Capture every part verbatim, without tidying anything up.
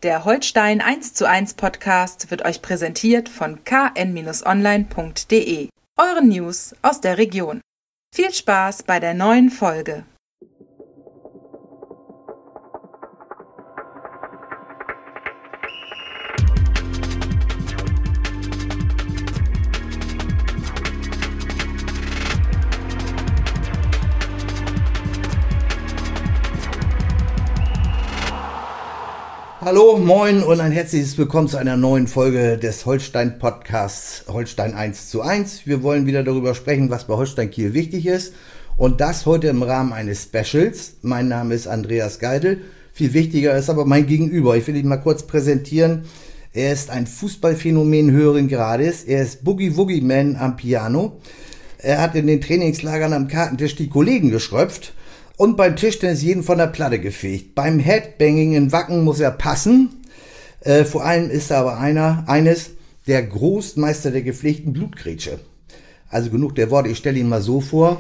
Der Holstein eins zu eins Podcast wird euch präsentiert von k n online punkt d e, euren News aus der Region. Viel Spaß bei der neuen Folge. Hallo, moin und ein herzliches Willkommen zu einer neuen Folge des Holstein-Podcasts Holstein eins zu eins. Wir wollen wieder darüber sprechen, was bei Holstein Kiel wichtig ist, und das heute im Rahmen eines Specials. Mein Name ist Andreas Geidel. Viel wichtiger ist aber mein Gegenüber. Ich will ihn mal kurz präsentieren. Er ist ein Fußballphänomen höheren Grades. Er ist Boogie-Woogie-Man am Piano. Er hat in den Trainingslagern am Kartentisch die Kollegen geschröpft. Und beim Tischtennis jeden von der Platte gefegt. Beim Headbanging in Wacken muss er passen. Äh, vor allem ist er aber einer, eines der Großmeister der gepflegten Blutgrätsche. Also genug der Worte, ich stelle ihn mal so vor.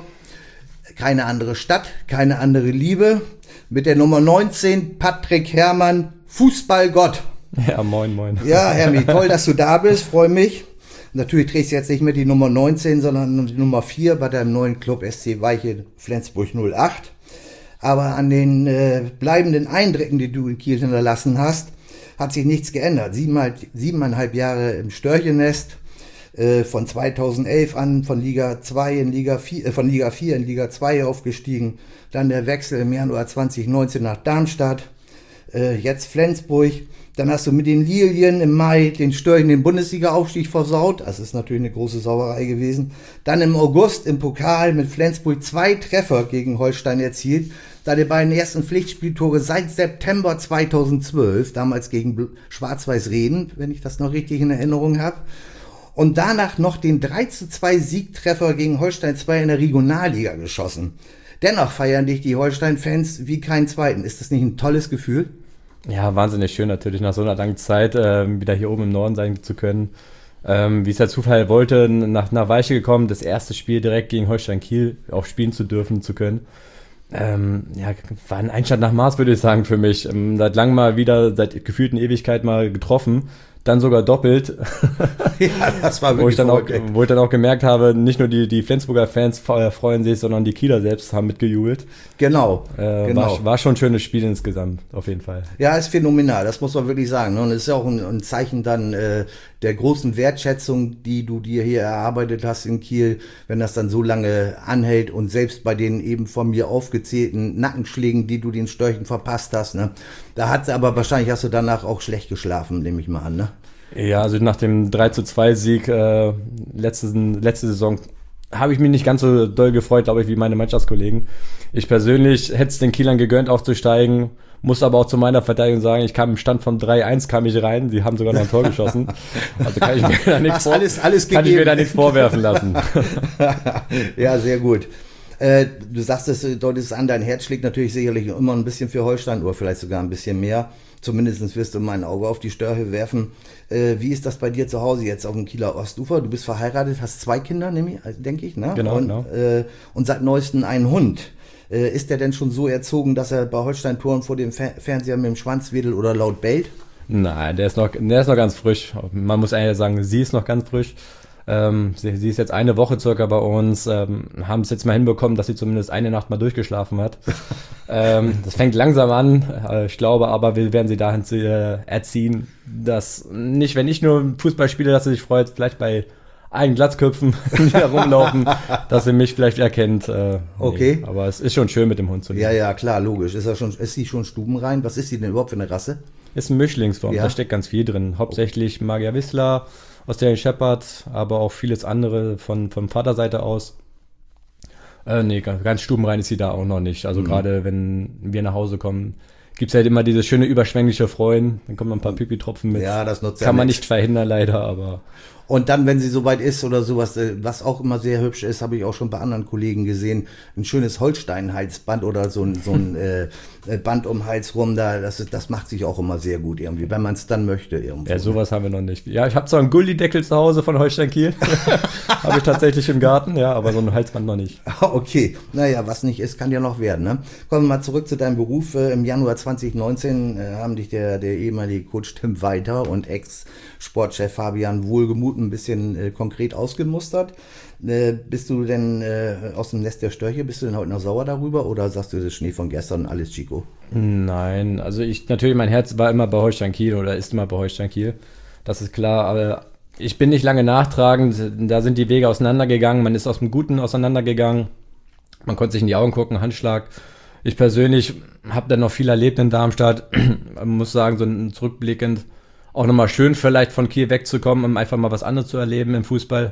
Keine andere Stadt, keine andere Liebe. Mit der Nummer neunzehn, Patrick Herrmann, Fußballgott. Ja, moin, moin. Ja, Hermi, toll, dass du da bist, freue mich. Natürlich trägst du jetzt nicht mehr die Nummer neunzehn, sondern die Nummer vier bei deinem neuen Club S C Weiche Flensburg null acht. Aber an den äh, bleibenden Eindrücken, die du in Kiel hinterlassen hast, hat sich nichts geändert. Siebeneinhalb, siebeneinhalb Jahre im Störchenest, äh, von zweitausendelf an von Liga zwei in Liga vier, äh, von Liga vier in Liga zwei aufgestiegen. Dann der Wechsel im Januar zwanzig neunzehn nach Darmstadt, äh, jetzt Flensburg. Dann hast du mit den Lilien im Mai den Störchen den Bundesliga-Aufstieg versaut. Das ist natürlich eine große Sauerei gewesen. Dann im August im Pokal mit Flensburg zwei Treffer gegen Holstein erzielt. Deine beiden ersten Pflichtspieltore seit September zweitausendzwölf, damals gegen Schwarz-Weiß Reden, wenn ich das noch richtig in Erinnerung habe. Und danach noch den drei zu zwei Siegtreffer gegen Holstein zwei in der Regionalliga geschossen. Dennoch feiern dich die Holstein-Fans wie keinen zweiten. Ist das nicht ein tolles Gefühl? Ja, wahnsinnig schön natürlich, nach so einer langen Zeit äh, wieder hier oben im Norden sein zu können. Ähm, wie es der Zufall wollte, nach, nach Weiche gekommen, das erste Spiel direkt gegen Holstein Kiel auch spielen zu dürfen, zu können. Ähm, ja, war ein Einstand nach Maß, würde ich sagen, für mich. Ähm, seit langem mal wieder, seit gefühlten Ewigkeit mal getroffen. Dann sogar doppelt. Ja, das war wirklich wo ich dann auch, verrückt. Wo ich dann auch gemerkt habe, nicht nur die, die Flensburger Fans freuen sich, sondern die Kieler selbst haben mitgejubelt. Genau, äh, genau. War, war schon ein schönes Spiel insgesamt, auf jeden Fall. Ja, ist phänomenal, das muss man wirklich sagen. Und es ist ja auch ein, ein Zeichen dann äh, der großen Wertschätzung, die du dir hier erarbeitet hast in Kiel, wenn das dann so lange anhält und selbst bei den eben von mir aufgezählten Nackenschlägen, die du den Störchen verpasst hast, ne, da hat aber wahrscheinlich hast du danach auch schlecht geschlafen, nehme ich mal an, ne? Ja, also nach dem drei zu zwei Sieg äh, letzten, letzte Saison habe ich mich nicht ganz so doll gefreut, glaube ich, wie meine Mannschaftskollegen. Ich persönlich hätte es den Kielern gegönnt, aufzusteigen, muss aber auch zu meiner Verteidigung sagen, ich kam im Stand von drei eins kam ich rein, sie haben sogar noch ein Tor geschossen. Also kann ich mir da nichts, vor- alles, alles kann ich mir da nichts vorwerfen lassen. Ja, sehr gut. Äh, du sagst es, deutest es an, dein Herz schlägt natürlich sicherlich immer ein bisschen für Holstein oder vielleicht sogar ein bisschen mehr. Zumindest wirst du mein Auge auf die Störche werfen. Äh, wie ist das bei dir zu Hause jetzt auf dem Kieler Ostufer? Du bist verheiratet, hast zwei Kinder, denke ich, ne? Genau, und, genau. Äh, und seit neuestem einen Hund. Äh, ist der denn schon so erzogen, dass er bei Holstein-Toren vor dem Fer- Fernseher mit dem Schwanz wedelt oder laut bellt? Nein, der ist noch, der ist noch ganz frisch. Man muss eigentlich sagen, sie ist noch ganz frisch. Ähm, sie, sie ist jetzt eine Woche circa bei uns, ähm, haben es jetzt mal hinbekommen, dass sie zumindest eine Nacht mal durchgeschlafen hat. ähm, das fängt langsam an, äh, ich glaube aber, wir werden sie dahin zu, äh, erziehen, dass nicht, wenn ich nur Fußball spiele, dass sie sich freut, vielleicht bei allen Glatzköpfen, die da rumlaufen, dass sie mich vielleicht erkennt. Äh, Okay. Nee, aber es ist schon schön mit dem Hund zu leben. Ja, ja, klar, logisch. Ist, er schon, ist sie schon stubenrein? Was ist sie denn überhaupt für eine Rasse? Ist ein Mischlingsform, Ja. da steckt ganz viel drin. Hauptsächlich Magyar Wisla, Australian Shepherd, aber auch vieles andere von, von Vaterseite aus. Äh, nee, ganz, ganz stubenrein ist sie da auch noch nicht. Also mhm. gerade wenn wir nach Hause kommen, gibt's halt immer dieses schöne überschwängliche Freuen. Dann kommen noch ein paar Pipi-Tropfen mit. Ja, das nutzt Kann ja man nichts. nicht verhindern leider, aber... Und dann, wenn sie soweit ist oder sowas, äh, was auch immer sehr hübsch ist, habe ich auch schon bei anderen Kollegen gesehen, ein schönes Holstein-Halsband oder so ein, so ein äh, Band um den Hals rum, da, das, ist, das macht sich auch immer sehr gut irgendwie, wenn man es dann möchte irgendwo. Ja, sowas haben wir noch nicht. Ja, ich habe zwar einen Gullideckel zu Hause von Holstein Kiel, habe ich tatsächlich im Garten, ja, aber so ein Halsband noch nicht. Okay, naja, was nicht ist, kann ja noch werden. Ne? Kommen wir mal zurück zu deinem Beruf. Äh, Im Januar zwanzig neunzehn äh, haben dich der, der ehemalige Coach Tim Walter und Ex-Sportchef Fabian Wohlgemuth ein bisschen äh, konkret ausgemustert. Äh, bist du denn äh, aus dem Nest der Störche, bist du denn heute noch sauer darüber oder sagst du, das ist Schnee von gestern, alles Chico? Nein, also ich, natürlich, mein Herz war immer bei Holstein Kiel oder ist immer bei Holstein Kiel, das ist klar, aber ich bin nicht lange nachtragend, da sind die Wege auseinandergegangen, man ist aus dem Guten auseinandergegangen, man konnte sich in die Augen gucken, Handschlag. Ich persönlich habe dann noch viel erlebt in Darmstadt, man muss sagen, so zurückblickend, auch nochmal schön vielleicht von Kiel wegzukommen, um einfach mal was anderes zu erleben im Fußball.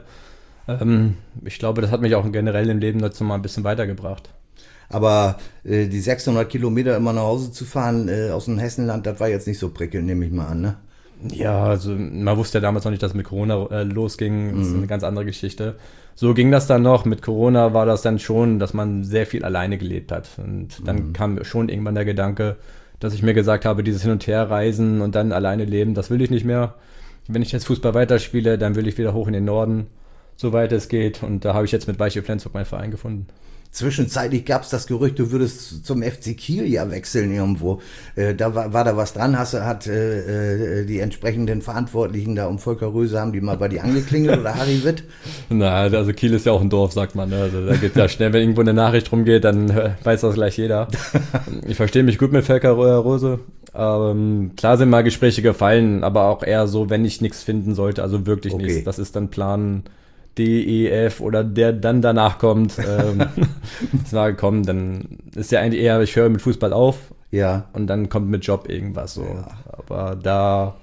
Ähm, ich glaube, das hat mich auch generell im Leben dazu mal ein bisschen weitergebracht. Aber äh, die sechshundert Kilometer immer nach Hause zu fahren äh, aus dem Hessenland, das war jetzt nicht so prickelnd, nehme ich mal an, ne? Ja, also man wusste ja damals noch nicht, dass es mit Corona äh, losging. Das ist eine ganz andere Geschichte. So ging das dann noch. Mit Corona war das dann schon, dass man sehr viel alleine gelebt hat. Und dann mhm. kam schon irgendwann der Gedanke, dass ich mir gesagt habe, dieses Hin- und Herreisen und dann alleine leben, das will ich nicht mehr. Wenn ich jetzt Fußball weiterspiele, dann will ich wieder hoch in den Norden, soweit es geht. Und da habe ich jetzt mit Weiche Flensburg meinen Verein gefunden. Zwischenzeitlich gab es das Gerücht, du würdest zum F C Kiel ja wechseln irgendwo. Äh, da war, war da was dran? Hast, hat äh, äh, die entsprechenden Verantwortlichen da um Volker Röse, haben die mal bei dir angeklingelt oder Harry Witt? Na, also Kiel ist ja auch ein Dorf, sagt man. Ne? Also da geht ja schnell, wenn irgendwo eine Nachricht rumgeht, dann äh, weiß das gleich jeder. Ich verstehe mich gut mit Volker Röse. Ähm, klar sind mal Gespräche gefallen, aber auch eher so, wenn ich nichts finden sollte, also wirklich okay. nichts. Das ist dann Plan D, E, F oder der dann danach kommt, ähm, das war gekommen, dann ist ja eigentlich eher, ich höre mit Fußball auf ja. und dann kommt mit Job irgendwas so. Ja. Aber da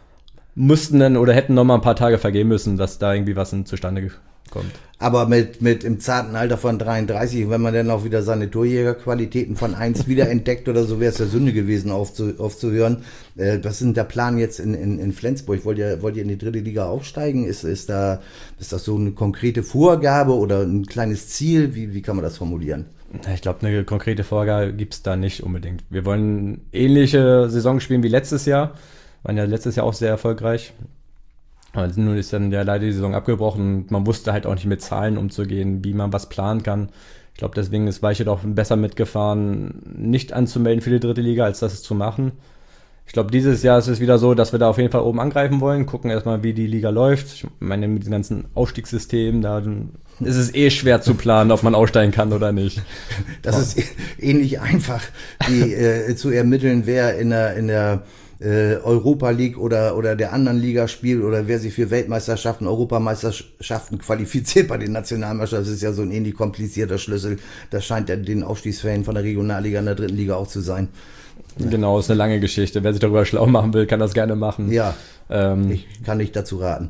mussten dann oder hätten noch mal ein paar Tage vergehen müssen, dass da irgendwie was zustande kommt. Aber mit, mit im zarten Alter von dreiunddreißig, wenn man dann auch wieder seine Torjägerqualitäten von eins wieder entdeckt oder so, wäre es ja Sünde gewesen aufzu, aufzuhören. Äh, was ist denn der Plan jetzt in, in, in Flensburg? Wollt ihr, wollt ihr in die dritte Liga aufsteigen? Ist, ist, da, ist das so eine konkrete Vorgabe oder ein kleines Ziel? Wie, wie kann man das formulieren? Ich glaube, eine konkrete Vorgabe gibt es da nicht unbedingt. Wir wollen ähnliche Saison spielen wie letztes Jahr. Waren ja letztes Jahr auch sehr erfolgreich. Also nun ist dann ja leider die Saison abgebrochen und man wusste halt auch nicht mit Zahlen umzugehen, wie man was planen kann. Ich glaube, deswegen ist Weiche doch besser mitgefahren, nicht anzumelden für die dritte Liga, als das zu machen. Ich glaube, dieses Jahr ist es wieder so, dass wir da auf jeden Fall oben angreifen wollen, gucken erstmal, wie die Liga läuft. Ich meine, mit dem ganzen Aufstiegssysteem, da ist es eh schwer zu planen, ob man aussteigen kann oder nicht. Das ist ähnlich einfach, wie äh, zu ermitteln, wer in der, in der Europa League oder, oder der anderen Liga spielt oder wer sich für Weltmeisterschaften, Europameisterschaften qualifiziert bei den Nationalmannschaften. Das ist ja so ein ähnlich komplizierter Schlüssel. Das scheint ja den Aufstiegsfällen von der Regionalliga in der dritten Liga auch zu sein. Genau, ist eine lange Geschichte. Wer sich darüber schlau machen will, kann das gerne machen. Ja, ähm. ich kann nicht dazu raten.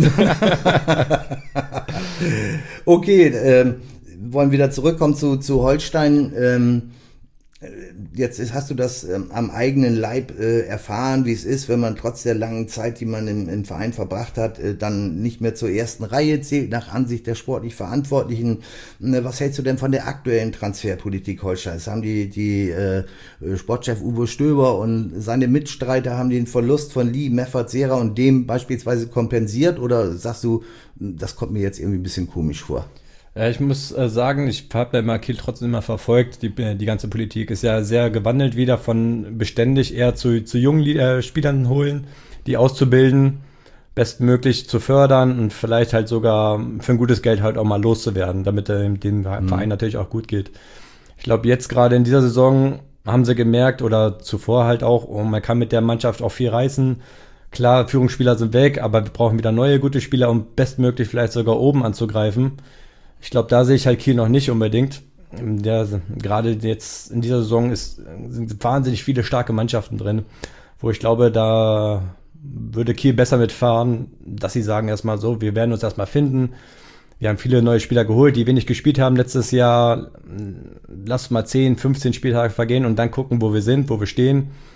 Okay, ähm, wollen wieder zurückkommen zu, zu Holstein. Ähm, Jetzt ist, hast du das ähm, am eigenen Leib äh, erfahren, wie es ist, wenn man trotz der langen Zeit, die man im, im Verein verbracht hat, äh, dann nicht mehr zur ersten Reihe zählt, nach Ansicht der sportlich Verantwortlichen. Äh, was hältst du denn von der aktuellen Transferpolitik Holsteins? Haben die, die äh, Sportchef Uwe Stöber und seine Mitstreiter haben den Verlust von Lee, Meffert, Serra und dem beispielsweise kompensiert oder sagst du, das kommt mir jetzt irgendwie ein bisschen komisch vor? Ja, ich muss äh, sagen, ich habe ja mal Kiel trotzdem immer verfolgt. Die, die ganze Politik ist ja sehr gewandelt wieder von beständig eher zu, zu jungen äh, Spielern holen, die auszubilden, bestmöglich zu fördern und vielleicht halt sogar für ein gutes Geld halt auch mal loszuwerden, damit äh, dem mhm. Verein natürlich auch gut geht. Ich glaube, jetzt gerade in dieser Saison haben sie gemerkt oder zuvor halt auch, oh, man kann mit der Mannschaft auch viel reißen. Klar, Führungsspieler sind weg, aber wir brauchen wieder neue gute Spieler, um bestmöglich vielleicht sogar oben anzugreifen. Ich glaube, da sehe ich halt Kiel noch nicht unbedingt. Der, gerade jetzt in dieser Saison ist, sind wahnsinnig viele starke Mannschaften drin, wo ich glaube, da würde Kiel besser mitfahren, dass sie sagen erstmal so, wir werden uns erstmal finden. Wir haben viele neue Spieler geholt, die wenig gespielt haben letztes Jahr. Lass mal zehn, fünfzehn Spieltage vergehen und dann gucken, wo wir sind, wo wir stehen.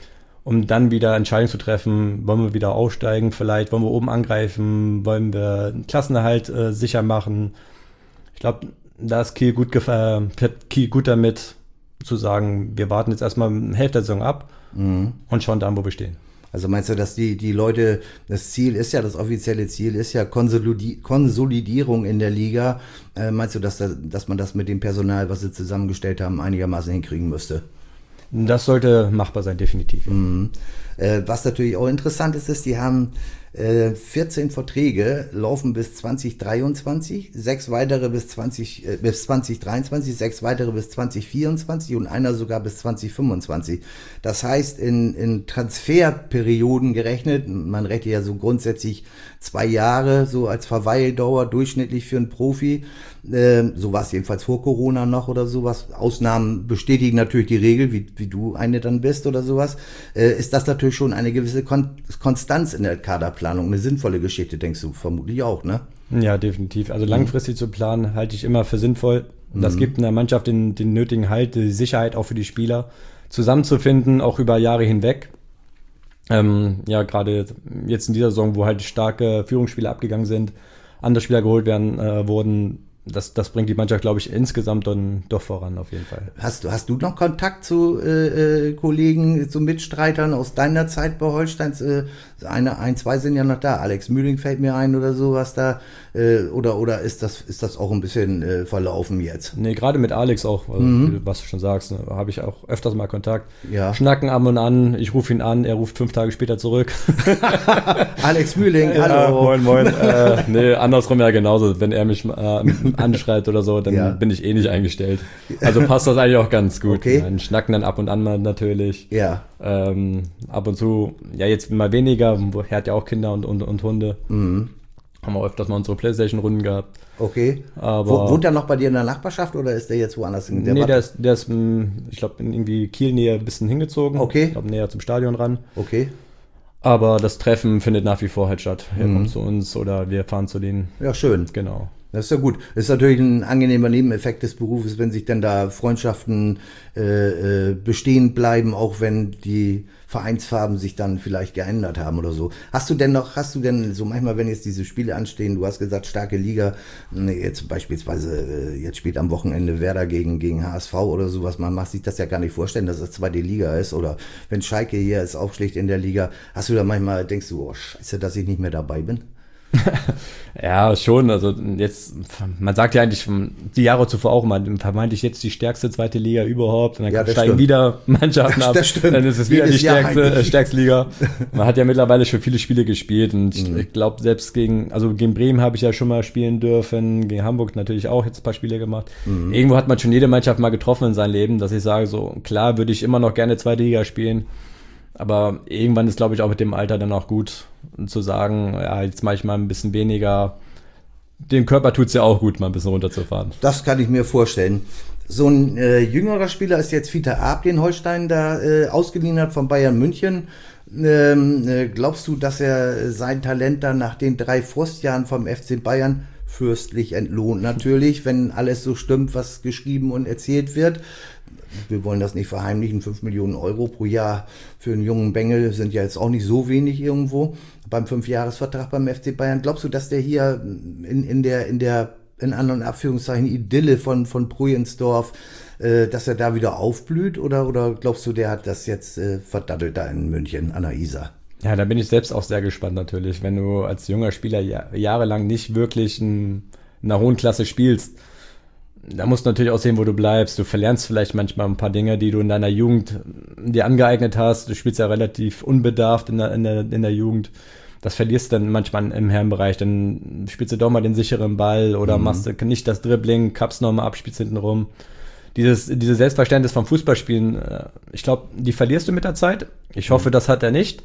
um dann wieder Entscheidungen zu treffen, wollen wir wieder aufsteigen vielleicht, wollen wir oben angreifen, wollen wir einen Klassenerhalt äh, sicher machen. Ich glaube, da ist Kiel gut, gef- äh, Kiel gut damit zu sagen, wir warten jetzt erstmal eine Hälfte der Saison ab mhm. und schauen dann, wo wir stehen. Also meinst du, dass die, die Leute, das Ziel ist ja, das offizielle Ziel ist ja Konsolidi- Konsolidierung in der Liga. Äh, meinst du, dass, da, dass man das mit dem Personal, was sie zusammengestellt haben, einigermaßen hinkriegen müsste? Das sollte machbar sein, definitiv. Mhm. Äh, was natürlich auch interessant ist, ist, die haben äh, vierzehn Verträge, laufen bis zwanzig dreiundzwanzig, sechs weitere bis, zwanzig, äh, bis zwanzig dreiundzwanzig, sechs weitere bis zwanzig vierundzwanzig und einer sogar bis zwanzig fünfundzwanzig. Das heißt, in, in Transferperioden gerechnet, man rechnet ja so grundsätzlich zwei Jahre so als Verweildauer durchschnittlich für einen Profi. Äh, so war es jedenfalls vor Corona noch oder sowas. Ausnahmen bestätigen natürlich die Regel, wie, wie du eine dann bist oder sowas. Äh, ist das natürlich schon eine gewisse Kon- Konstanz in der Kaderplanung, eine sinnvolle Geschichte, denkst du vermutlich auch, ne? Ja, definitiv. Also langfristig mhm. zu planen, halte ich immer für sinnvoll. Das mhm. gibt einer Mannschaft den, den nötigen Halt, die Sicherheit auch für die Spieler zusammenzufinden, auch über Jahre hinweg. Ähm, ja, gerade jetzt in dieser Saison, wo halt starke Führungsspieler abgegangen sind, andere Spieler geholt werden, äh, wurden, das, das bringt die Mannschaft, glaube ich, insgesamt dann doch voran, auf jeden Fall. Hast du, hast du noch Kontakt zu äh, äh, Kollegen, zu Mitstreitern aus deiner Zeit bei Holsteins? Äh, eine, ein, zwei sind ja noch da. Alex Mühling fällt mir ein oder sowas da. Äh, oder oder ist das, ist das auch ein bisschen äh, verlaufen jetzt? Nee, gerade mit Alex auch, also, mhm. was du schon sagst, ne, habe ich auch öfters mal Kontakt. Ja. Schnacken ab und an, ich rufe ihn an, er ruft fünf Tage später zurück. Alex Mühling, hallo. Ja, moin, moin. äh, nee, andersrum ja genauso. Wenn er mich äh, anschreibt oder so, dann ja. bin ich eh nicht eingestellt. Also passt das eigentlich auch ganz gut. Okay. Dann schnacken dann ab und an mal natürlich. Ja. Ähm, ab und zu, ja jetzt mal weniger, er hat ja auch Kinder und, und, und Hunde. Mhm. Haben wir öfters mal unsere Playstation-Runden gehabt. Okay. Aber wohnt er noch bei dir in der Nachbarschaft oder ist der jetzt woanders? In der nee, der ist, der ist, ich glaube, in irgendwie Kiel-Nähe ein bisschen hingezogen. Okay. Ich glaube, näher zum Stadion ran. Okay. Aber das Treffen findet nach wie vor halt statt. Er Mhm. kommt zu uns oder wir fahren zu denen. Ja, schön. Genau. Das ist ja gut. Das ist natürlich ein angenehmer Nebeneffekt des Berufes, wenn sich dann da Freundschaften äh, äh, bestehen bleiben, auch wenn die Vereinsfarben sich dann vielleicht geändert haben oder so. Hast du denn noch, hast du denn so manchmal, wenn jetzt diese Spiele anstehen, du hast gesagt, starke Liga, jetzt beispielsweise, jetzt spielt am Wochenende Werder gegen, gegen H S V oder sowas, man macht sich das ja gar nicht vorstellen, dass das zweite Liga ist, oder wenn Schalke hier ist, aufschlägt in der Liga, hast du da manchmal, denkst du, oh scheiße, dass ich nicht mehr dabei bin? Ja, schon. Also jetzt, man sagt ja eigentlich die Jahre zuvor auch mal, vermeintlich jetzt die stärkste zweite Liga überhaupt. Und dann ja, steigen stimmt. wieder Mannschaften ab. Das stimmt. Dann ist es wieder Jedes die stärkste, äh, stärkste Liga. Ja. Man hat ja mittlerweile schon viele Spiele gespielt und ich, Mhm. ich glaube selbst gegen, also gegen Bremen habe ich ja schon mal spielen dürfen, gegen Hamburg natürlich auch jetzt ein paar Spiele gemacht. Mhm. Irgendwo hat man schon jede Mannschaft mal getroffen in seinem Leben, dass ich sage, so klar würde ich immer noch gerne zweite Liga spielen. Aber irgendwann ist, glaube ich, auch mit dem Alter dann auch gut zu sagen, ja, jetzt mache ich mal ein bisschen weniger. Dem Körper tut es ja auch gut, mal ein bisschen runterzufahren. Das kann ich mir vorstellen. So ein äh, jüngerer Spieler ist jetzt Fiete Arp, den Holstein da äh, ausgeliehen hat von Bayern München. Ähm, äh, glaubst du, dass er sein Talent dann nach den drei Frostjahren vom F C Bayern fürstlich entlohnt? Natürlich, wenn alles so stimmt, was geschrieben und erzählt wird. Wir wollen das nicht verheimlichen, fünf Millionen Euro pro Jahr für einen jungen Bengel sind ja jetzt auch nicht so wenig irgendwo beim Fünfjahresvertrag beim F C Bayern. Glaubst du, dass der hier in, in der, in der, in anderen Abführungszeichen, Idylle von, von Prujensdorf, äh, dass er da wieder aufblüht? Oder, oder glaubst du, der hat das jetzt äh, verdattelt da in München an der Isar? Ja, da bin ich selbst auch sehr gespannt natürlich, wenn du als junger Spieler jahr, jahrelang nicht wirklich in, in einer hohen Klasse spielst. Da musst du natürlich auch sehen, wo du bleibst. Du verlernst vielleicht manchmal ein paar Dinge, die du in deiner Jugend dir angeeignet hast. Du spielst ja relativ unbedarft in der, in der, in der Jugend. Das verlierst du dann manchmal im Herrenbereich. Dann spielst du doch mal den sicheren Ball oder mhm. machst du nicht das Dribbling, kappst nochmal ab, spielst hinten rum. Dieses, dieses Selbstverständnis vom Fußballspielen, ich glaube, die verlierst du mit der Zeit. Ich hoffe, das hat er nicht.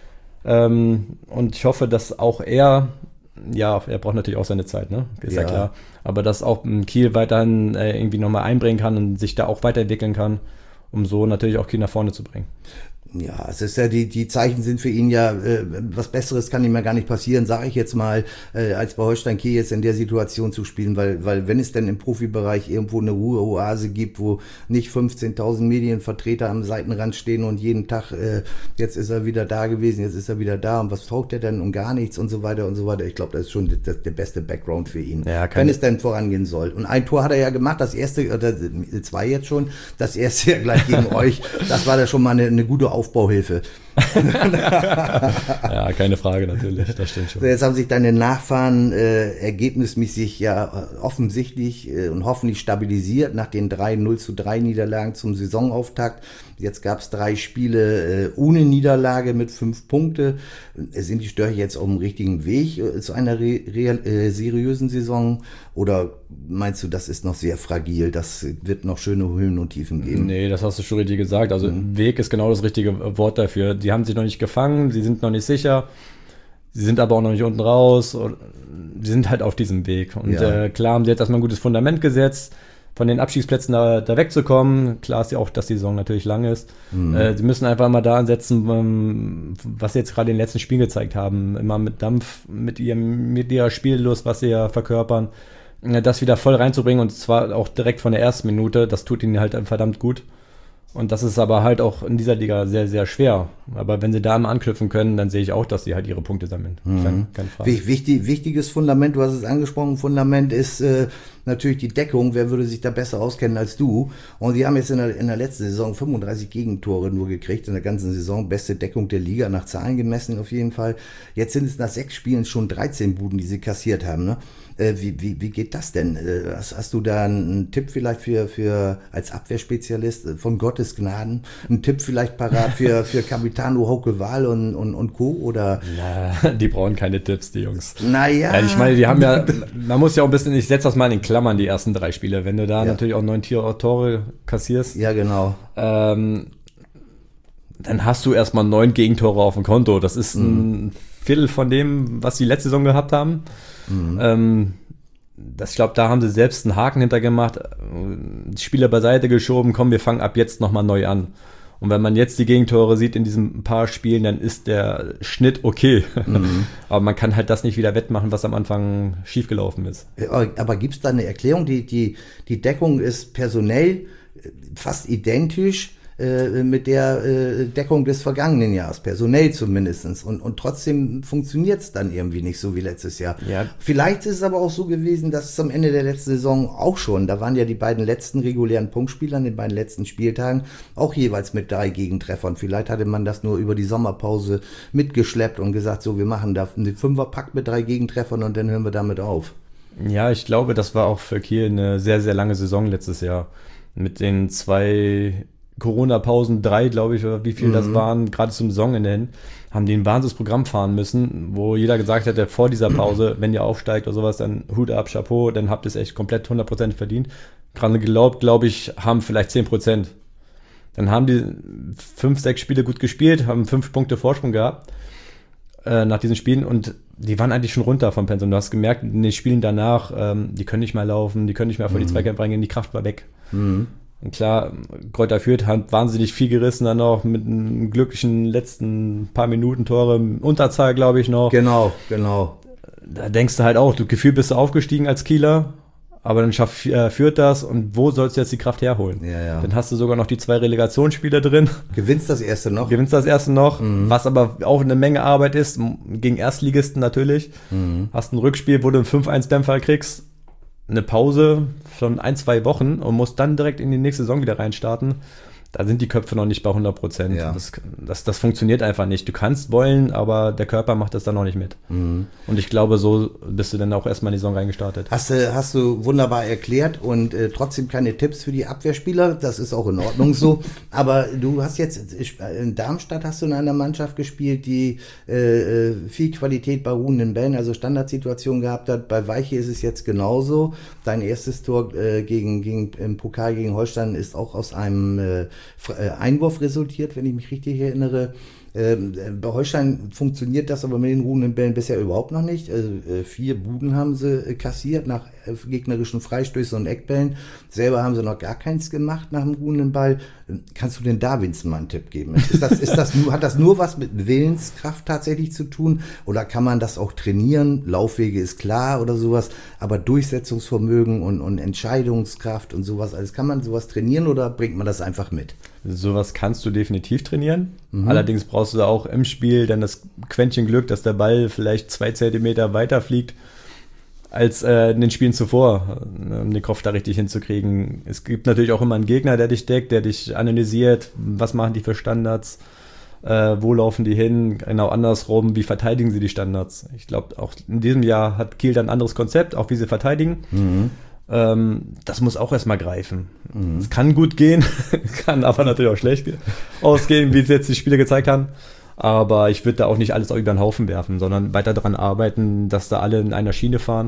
Und ich hoffe, dass auch er, ja, er braucht natürlich auch seine Zeit, ne? Ist ja, ja klar. Aber dass auch Kiel weiterhin irgendwie nochmal einbringen kann und sich da auch weiterentwickeln kann, um so natürlich auch Kiel nach vorne zu bringen. Ja, es ist ja, die, die Zeichen sind für ihn ja, äh, was Besseres kann ihm ja gar nicht passieren, sage ich jetzt mal, äh, als bei Holstein Kiel jetzt in der Situation zu spielen, weil, weil wenn es denn im Profibereich irgendwo eine Ruheoase gibt, wo nicht fünfzehntausend Medienvertreter am Seitenrand stehen und jeden Tag, äh, jetzt ist er wieder da gewesen, jetzt ist er wieder da und was taugt er denn und gar nichts und so weiter und so weiter. Ich glaube, das ist schon das, der beste Background für ihn, ja, wenn es denn vorangehen soll. Und ein Tor hat er ja gemacht, das erste, oder zwei jetzt schon, das erste ja gleich gegen euch, das war da schon mal eine, eine gute Aufbauhilfe. Ja, keine Frage natürlich, das stimmt schon. So, jetzt haben sich deine Nachfahren äh, ergebnismäßig ja offensichtlich äh, und hoffentlich stabilisiert nach den drei null zu drei Niederlagen zum Saisonauftakt. Jetzt gab es drei Spiele äh, ohne Niederlage mit fünf Punkte. Sind die Störche jetzt auf dem richtigen Weg äh, zu einer re- re- äh, seriösen Saison? Oder meinst du, das ist noch sehr fragil? Das wird noch schöne Höhen und Tiefen geben? Nee, das hast du schon richtig gesagt. Also mhm. Weg ist genau das richtige Wort dafür. Die haben sich noch nicht gefangen, sie sind noch nicht sicher. Sie sind aber auch noch nicht unten raus. Sie sind halt auf diesem Weg. Und ja. äh, klar haben sie jetzt erstmal ein gutes Fundament gesetzt, von den Abstiegsplätzen da, da wegzukommen. Klar ist ja auch, dass die Saison natürlich lang ist. Mhm. Äh, sie müssen einfach mal da ansetzen, ähm, was sie jetzt gerade in den letzten Spielen gezeigt haben. Immer mit Dampf, mit ihrem, mit ihrer Spiellust, was sie ja verkörpern, äh, das wieder voll reinzubringen und zwar auch direkt von der ersten Minute. Das tut ihnen halt verdammt gut. Und das ist aber halt auch in dieser Liga sehr, sehr schwer. Aber wenn sie da mal anknüpfen können, dann sehe ich auch, dass sie halt ihre Punkte sammeln. Mhm. Keine, keine Frage. Wichtig, wichtiges Fundament, du hast es angesprochen, Fundament ist äh, natürlich die Deckung. Wer würde sich da besser auskennen als du? Und die haben jetzt in der, in der letzten Saison fünfunddreißig Gegentore nur gekriegt, in der ganzen Saison. Beste Deckung der Liga, nach Zahlen gemessen auf jeden Fall. Jetzt sind es nach sechs Spielen schon dreizehn Buden, die sie kassiert haben, ne? Wie, wie, wie geht das denn? Hast, hast du da einen Tipp vielleicht für, für als Abwehrspezialist von Gottes Gnaden? Einen Tipp vielleicht parat für, für Capitano Hauke-Wahl und, und, und Co.? Oder? Na, die brauchen keine Tipps, die Jungs. Naja. Ja, ich meine, die haben ja, man muss ja auch ein bisschen, ich setze das mal in Klammern, die ersten drei Spiele. Wenn du da ja. natürlich auch neun Tore kassierst. Ja, genau. Ähm, dann hast du erstmal neun Gegentore auf dem Konto. Das ist ein mhm. Viertel von dem, was die letzte Saison gehabt haben. Mhm. Ähm, das, ich glaube, da haben sie selbst einen Haken hintergemacht, die Spieler beiseite geschoben, komm, wir fangen ab jetzt nochmal neu an. Und wenn man jetzt die Gegentore sieht in diesen paar Spielen, dann ist der Schnitt okay. Mhm. Aber man kann halt das nicht wieder wettmachen, was am Anfang schiefgelaufen ist. Aber gibt es da eine Erklärung? Die, die, die Deckung ist personell fast identisch äh, mit der äh, Deckung des vergangenen Jahres, personell zumindestens. Und, und trotzdem funktioniert es dann irgendwie nicht so wie letztes Jahr. Ja. Vielleicht ist es aber auch so gewesen, dass es am Ende der letzten Saison auch schon, da waren ja die beiden letzten regulären Punktspieler an den beiden letzten Spieltagen auch jeweils mit drei Gegentreffern. Vielleicht hatte man das nur über die Sommerpause mitgeschleppt und gesagt, so, wir machen da einen Fünferpack mit drei Gegentreffern und dann hören wir damit auf. Ja, ich glaube, das war auch für Kiel eine sehr, sehr lange Saison letztes Jahr. Mit den zwei Corona-Pausen, drei, glaube ich, oder wie viel mhm. das waren, gerade zum Saisonende hin, haben die ein Wahnsinnsprogramm fahren müssen, wo jeder gesagt hätte, vor dieser Pause, wenn ihr aufsteigt oder sowas, dann Hut ab, Chapeau, dann habt ihr es echt komplett hundert Prozent verdient. Gerade geglaubt, glaube ich, haben vielleicht zehn Prozent. Dann haben die fünf, sechs Spiele gut gespielt, haben fünf Punkte Vorsprung gehabt äh, nach diesen Spielen und die waren eigentlich schon runter vom Pensum. Du hast gemerkt, in den Spielen danach, ähm, die können nicht mehr laufen, die können nicht mehr vor die Zweikämpfe reingehen, die Kraft war weg. Mhm. Und klar, Kräuter Fürth hat wahnsinnig viel gerissen, dann noch mit einem glücklichen letzten paar Minuten Tore, Unterzahl, glaube ich, noch. Genau, genau. Da denkst du halt auch, du gefühlt bist du aufgestiegen als Kieler, aber dann schafft äh, Fürth das und wo sollst du jetzt die Kraft herholen? Ja, ja. Dann hast du sogar noch die zwei Relegationsspiele drin. Gewinnst das erste noch. Gewinnst das erste noch, mhm. was aber auch eine Menge Arbeit ist, gegen Erstligisten natürlich. Mhm. Hast ein Rückspiel, wo du einen fünf eins Dämpfer kriegst, eine Pause von ein, zwei Wochen und musst dann direkt in die nächste Saison wieder reinstarten. Da sind die Köpfe noch nicht bei hundert Prozent. Ja. Das, das, das funktioniert einfach nicht. Du kannst wollen, aber der Körper macht das dann noch nicht mit. Mhm. Und ich glaube, so bist du dann auch erstmal in die Saison reingestartet. Hast du, hast du wunderbar erklärt und äh, trotzdem keine Tipps für die Abwehrspieler. Das ist auch in Ordnung so. Aber du hast jetzt, in Darmstadt hast du in einer Mannschaft gespielt, die äh, viel Qualität bei ruhenden Bällen, also Standardsituationen gehabt hat. Bei Weiche ist es jetzt genauso. Dein erstes Tor äh, gegen, gegen, im Pokal gegen Holstein ist auch aus einem äh, Einwurf resultiert, wenn ich mich richtig erinnere. Ähm, bei Holstein funktioniert das aber mit den ruhenden Bällen bisher überhaupt noch nicht. Also, äh, vier Buden haben sie äh, kassiert nach äh, gegnerischen Freistößen und Eckbällen. Selber haben sie noch gar keins gemacht nach dem ruhenden Ball. Kannst du den Darwins mal einen Tipp geben? Ist das, ist das nur, hat das nur was mit Willenskraft tatsächlich zu tun? Oder kann man das auch trainieren? Laufwege ist klar oder sowas. Aber Durchsetzungsvermögen und, und Entscheidungskraft und sowas, alles kann man sowas trainieren oder bringt man das einfach mit? Sowas kannst du definitiv trainieren. Mhm. Allerdings brauchst du da auch im Spiel dann das Quäntchen Glück, dass der Ball vielleicht zwei Zentimeter weiter fliegt als äh, in den Spielen zuvor, um den Kopf da richtig hinzukriegen. Es gibt natürlich auch immer einen Gegner, der dich deckt, der dich analysiert, was machen die für Standards, äh, wo laufen die hin, genau andersrum, wie verteidigen sie die Standards. Ich glaube, auch in diesem Jahr hat Kiel dann ein anderes Konzept, auch wie sie verteidigen. Mhm. Ähm, das muss auch erstmal greifen. Mhm. Es kann gut gehen, kann aber natürlich auch schlecht ausgehen, wie es jetzt die Spiele gezeigt haben. Aber ich würde da auch nicht alles über den Haufen werfen, sondern weiter daran arbeiten, dass da alle in einer Schiene fahren.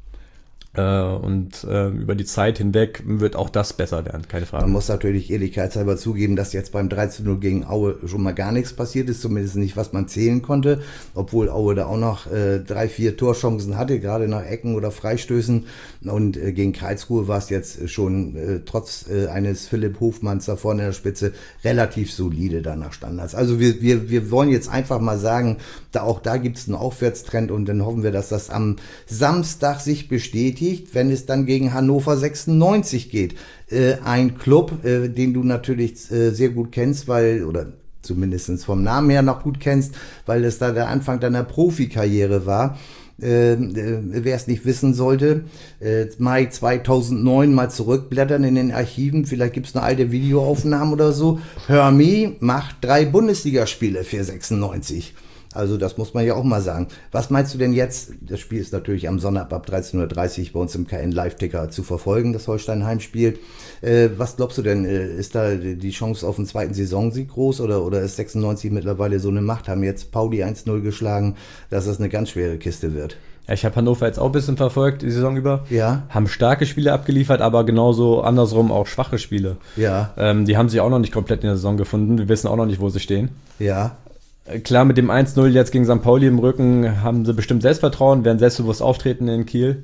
Und äh, über die Zeit hinweg wird auch das besser werden, keine Frage. Man muss natürlich ehrlichkeitshalber zugeben, dass jetzt beim drei zu null gegen Aue schon mal gar nichts passiert ist, zumindest nicht, was man zählen konnte, obwohl Aue da auch noch äh, drei, vier Torchancen hatte, gerade nach Ecken oder Freistößen. Und äh, gegen Karlsruhe war es jetzt schon äh, trotz äh, eines Philipp Hofmanns da vorne in der Spitze relativ solide da nach Standards. Also wir, wir, wir wollen jetzt einfach mal sagen, da auch da gibt es einen Aufwärtstrend und dann hoffen wir, dass das am Samstag sich bestätigt, wenn es dann gegen Hannover sechsundneunzig geht. Äh, ein Club, äh, den du natürlich äh, sehr gut kennst, weil, oder zumindest vom Namen her noch gut kennst, weil es da der Anfang deiner Profikarriere war. Äh, äh, wer es nicht wissen sollte, äh, Mai zweitausendneun mal zurückblättern in den Archiven, vielleicht gibt es eine alte Videoaufnahme oder so. Hörmi macht drei Bundesligaspiele für sechsundneunzig. Also das muss man ja auch mal sagen. Was meinst du denn jetzt? Das Spiel ist natürlich am Sonntag ab dreizehn Uhr dreißig bei uns im K N-Live-Ticker zu verfolgen, das Holstein-Heimspiel. Äh, was glaubst du denn? Ist da die Chance auf einen zweiten Saisonsieg groß oder, oder ist sechsundneunzig mittlerweile so eine Macht? Haben jetzt Pauli eins null geschlagen, dass das eine ganz schwere Kiste wird? Ja, ich habe Hannover jetzt auch ein bisschen verfolgt, die Saison über. Ja. Haben starke Spiele abgeliefert, aber genauso andersrum auch schwache Spiele. Ja. Ähm, die haben sich auch noch nicht komplett in der Saison gefunden. Wir wissen auch noch nicht, wo sie stehen. Ja. Klar, mit dem eins null jetzt gegen Sankt Pauli im Rücken haben sie bestimmt Selbstvertrauen, werden selbstbewusst auftreten in Kiel.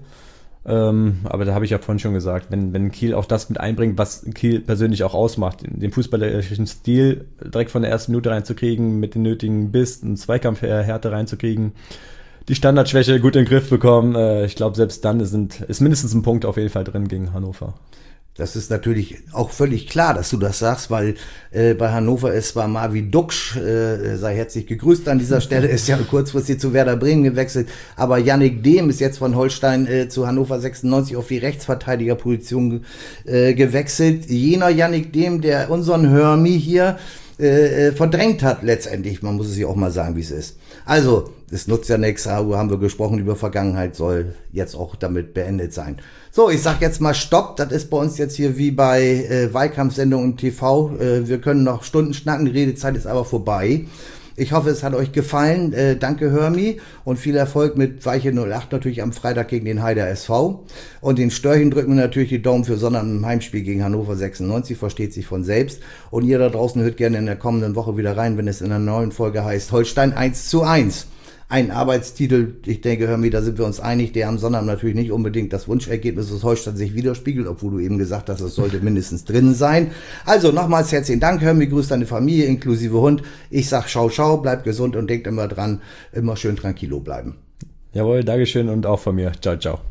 Ähm, aber da habe ich ja vorhin schon gesagt, wenn, wenn Kiel auch das mit einbringt, was Kiel persönlich auch ausmacht, den fußballerischen Stil direkt von der ersten Minute reinzukriegen, mit den nötigen Biss und Zweikampfhärte reinzukriegen, die Standardschwäche gut in den Griff bekommen, äh, ich glaube, selbst dann sind, ist mindestens ein Punkt auf jeden Fall drin gegen Hannover. Das ist natürlich auch völlig klar, dass du das sagst, weil äh, bei Hannover ist zwar Marvin Duksch, äh, sei herzlich gegrüßt an dieser Stelle, ist ja kurzfristig zu Werder Bremen gewechselt, aber Yannick Dehm ist jetzt von Holstein äh, zu Hannover sechsundneunzig auf die Rechtsverteidigerposition äh, gewechselt. Jener Yannick Dehm, der unseren Hörmi hier äh, verdrängt hat letztendlich, man muss es ja auch mal sagen, wie es ist. Also, es nutzt ja nichts, haben wir gesprochen über Vergangenheit, soll jetzt auch damit beendet sein. So, ich sag jetzt mal Stopp, das ist bei uns jetzt hier wie bei äh, Wahlkampfsendungen im T V. Äh, wir können noch Stunden schnacken, die Redezeit ist aber vorbei. Ich hoffe, es hat euch gefallen. Äh, danke Hörmi und viel Erfolg mit Weiche null acht natürlich am Freitag gegen den Heider S V. Und den Störchen drücken wir natürlich die Daumen für Sonntag im Heimspiel gegen Hannover sechsundneunzig, versteht sich von selbst. Und ihr da draußen hört gerne in der kommenden Woche wieder rein, wenn es in einer neuen Folge heißt Holstein eins zu eins. Ein Arbeitstitel, ich denke, Hörmi, da sind wir uns einig, der am Sonntag natürlich nicht unbedingt das Wunschergebnis des Holstein sich widerspiegelt, obwohl du eben gesagt hast, es sollte mindestens drin sein. Also nochmals herzlichen Dank, Hörmi, grüß deine Familie inklusive Hund. Ich sag schau, schau, bleib gesund und denkt immer dran, immer schön tranquilo bleiben. Jawohl, Dankeschön und auch von mir. Ciao, ciao.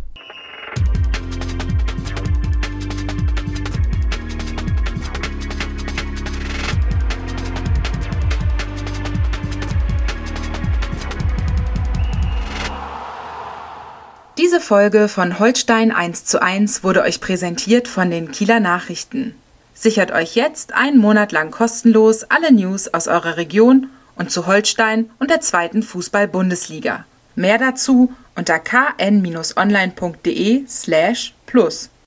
Diese Folge von Holstein eins zu eins wurde euch präsentiert von den Kieler Nachrichten. Sichert euch jetzt einen Monat lang kostenlos alle News aus eurer Region und zu Holstein und der zweiten Fußball-Bundesliga. Mehr dazu unter k n Bindestrich online punkt de slash plus.